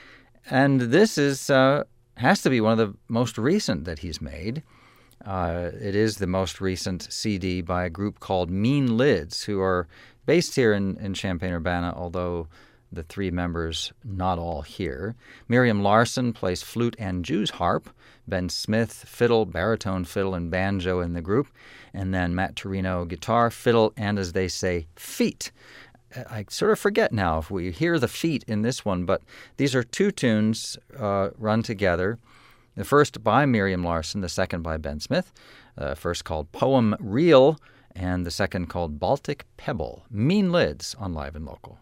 And this is uh, has to be one of the most recent that he's made. Uh, it is the most recent C D by a group called Mean Lids, who are based here in, in Champaign-Urbana, although the three members not all here. Miriam Larson plays flute and Jew's harp, Ben Smith, fiddle, baritone fiddle, and banjo in the group, and then Matt Torino, guitar, fiddle, and, as they say, feet. I sort of forget now if we hear the feet in this one, but these are two tunes uh, run together. The first by Miriam Larson, the second by Ben Smith. The first called Poem Reel, and the second called Baltic Pebble. Mean Lids on Live and Local.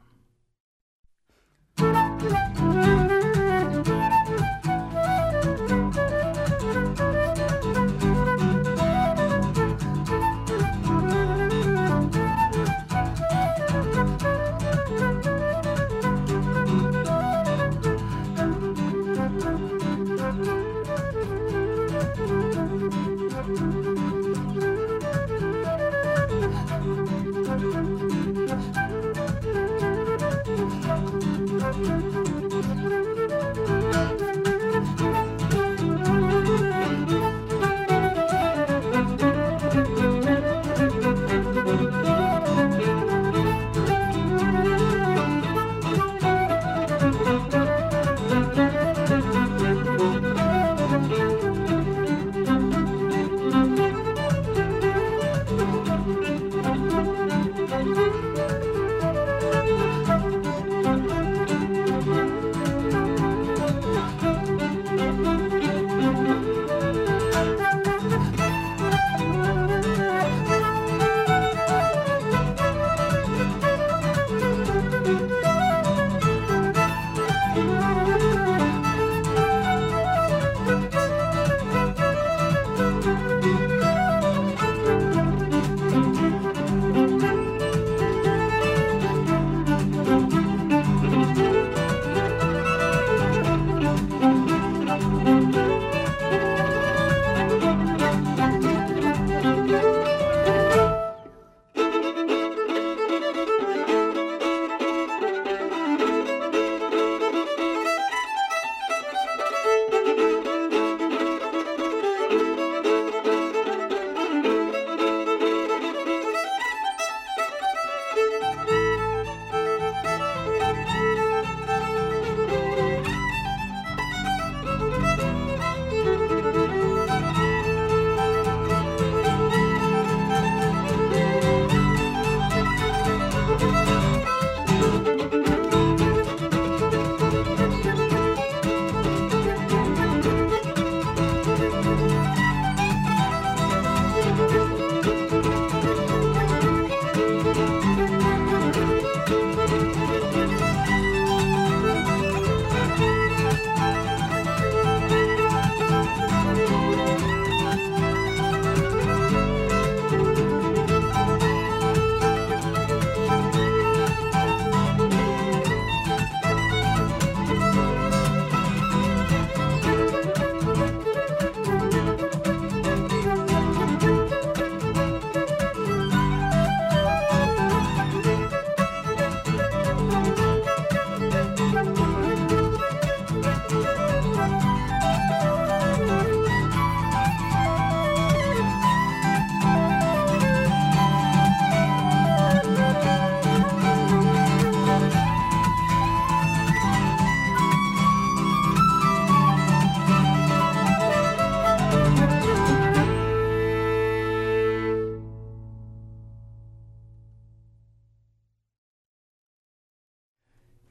Thank you.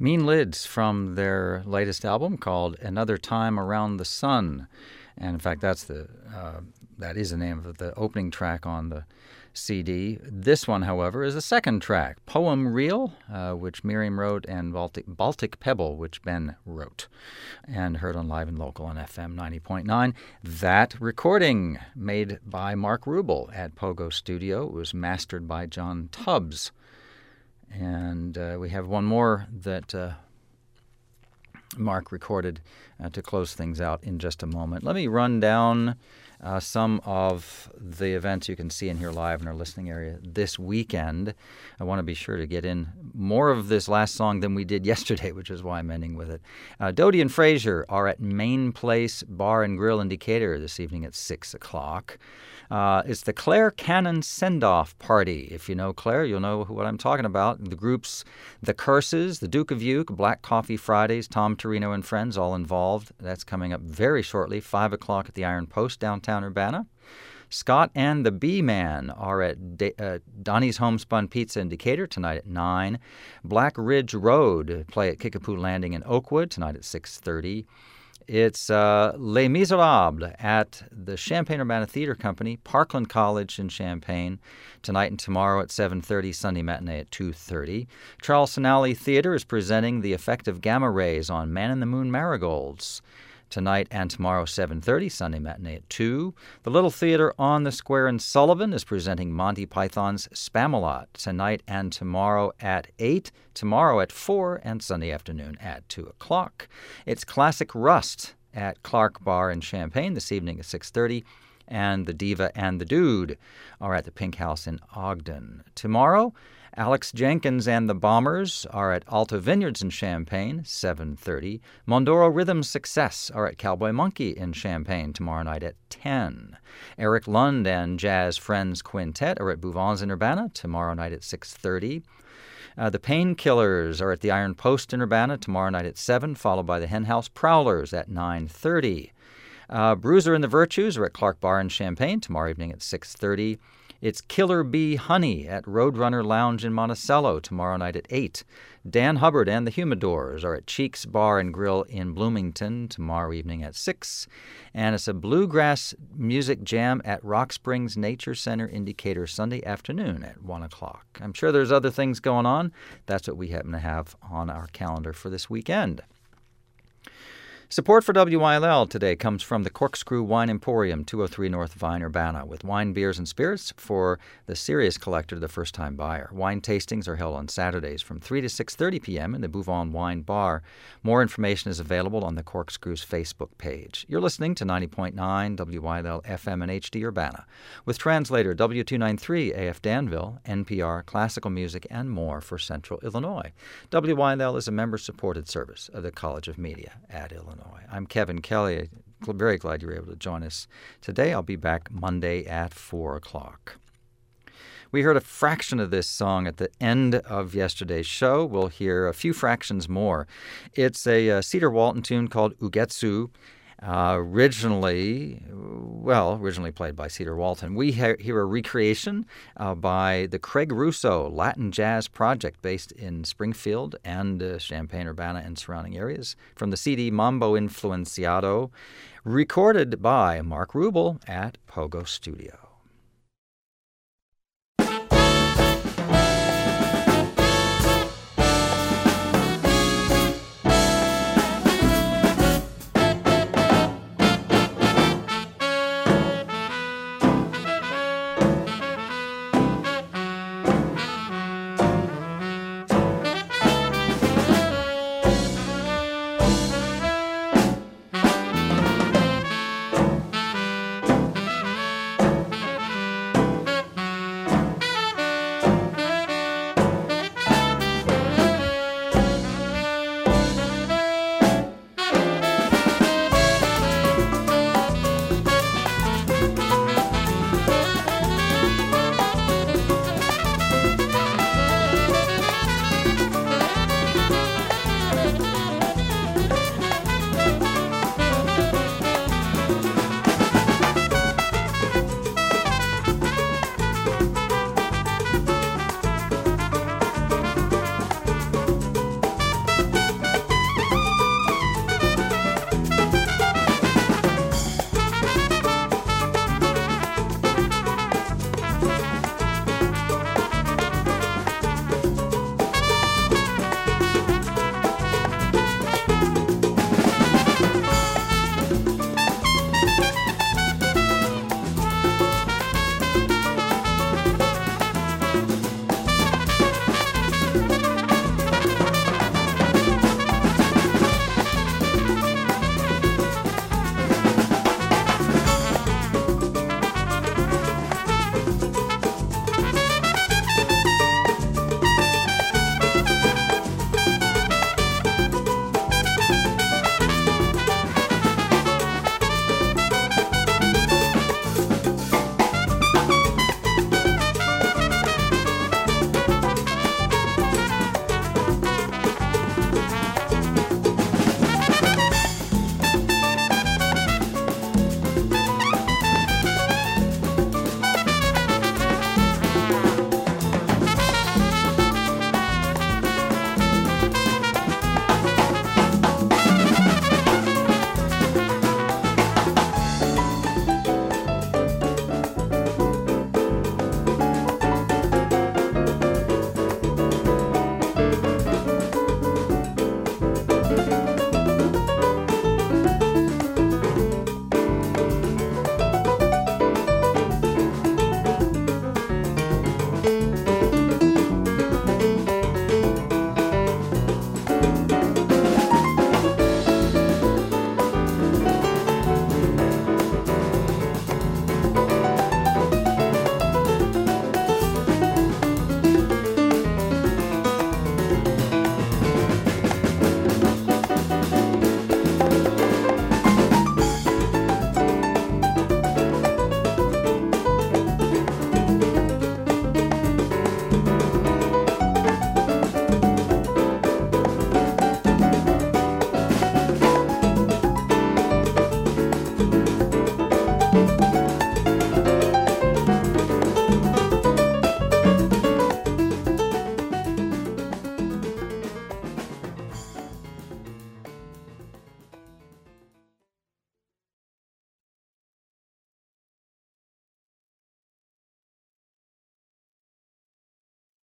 Mean Lids from their latest album called Another Time Around the Sun. And in fact, that's the uh, that is the name of the opening track on the C D. This one, however, is a second track, Poem Reel, uh, which Miriam wrote, and Baltic, Baltic Pebble, which Ben wrote, and heard on Live and Local on F M ninety point nine. That recording, made by Mark Rubel at Pogo Studio, was mastered by John Tubbs. And uh, we have one more that uh, Mark recorded uh, to close things out in just a moment. Let me run down uh, some of the events you can see and hear live in our listening area this weekend. I want to be sure to get in more of this last song than we did yesterday, which is why I'm ending with it. Uh, Dodie and Frazier are at Main Place Bar and Grill in Decatur this evening at six o'clock. Uh, it's the Claire Cannon Send-Off Party. If you know Claire, you'll know what I'm talking about. The groups The Curses, The Duke of Uke, Black Coffee Fridays, Tom Torino and Friends, all involved. That's coming up very shortly, five o'clock at the Iron Post, downtown Urbana. Scott and the B-Man are at De- uh, Donnie's Homespun Pizza in Decatur tonight at nine. Black Ridge Road play at Kickapoo Landing in Oakwood tonight at six thirty. It's uh, Les Miserables at the Champaign-Urbana Theater Company, Parkland College in Champaign, tonight and tomorrow at seven thirty, Sunday matinee at two thirty. Charleston Alley Theater is presenting The Effect of Gamma Rays on Man in the Moon Marigolds, tonight and tomorrow, seven thirty, Sunday matinee at two. The Little Theater on the Square in Sullivan is presenting Monty Python's Spamalot, tonight and tomorrow at eight, tomorrow at four, and Sunday afternoon at two o'clock. It's Classic Rust at Clark Bar in Champaign this evening at six thirty, and The Diva and the Dude are at the Pink House in Ogden. Tomorrow, Alex Jenkins and the Bombers are at Alta Vineyards in Champaign, seven thirty. Mondoro Rhythm's Success are at Cowboy Monkey in Champaign tomorrow night at ten. Eric Lund and Jazz Friends Quintet are at Bouvons in Urbana tomorrow night at six thirty. Uh, the Painkillers are at the Iron Post in Urbana tomorrow night at seven, followed by the Hen House Prowlers at nine thirty. Uh, Bruiser and the Virtues are at Clark Bar in Champaign tomorrow evening at six thirty. It's Killer Bee Honey at Roadrunner Lounge in Monticello tomorrow night at eight. Dan Hubbard and the Humidors are at Cheeks Bar and Grill in Bloomington tomorrow evening at six. And it's a bluegrass music jam at Rock Springs Nature Center in Decatur Sunday afternoon at one o'clock. I'm sure there's other things going on. That's what we happen to have on our calendar for this weekend. Support for W Y L L today comes from the Corkscrew Wine Emporium, two oh three North Vine, Urbana, with wine, beers, and spirits for the serious collector, the first-time buyer. Wine tastings are held on Saturdays from three to six thirty p.m. in the Bouvon Wine Bar. More information is available on the Corkscrew's Facebook page. You're listening to ninety point nine W Y L L F M and H D Urbana, with translator W two ninety-three A F Danville, N P R, classical music, and more for Central Illinois. W Y L L is a member-supported service of the College of Media at Illinois. I'm Kevin Kelly. I'm very glad you were able to join us today. I'll be back Monday at four o'clock. We heard a fraction of this song at the end of yesterday's show. We'll hear a few fractions more. It's a, a Cedar Walton tune called Ugetsu. Uh, originally, well, originally played by Cedar Walton. We ha- hear a recreation uh, by the Craig Russo Latin Jazz Project based in Springfield and uh, Champaign, Urbana, and surrounding areas from the C D Mambo Influenciado, recorded by Mark Rubel at Pogo Studio.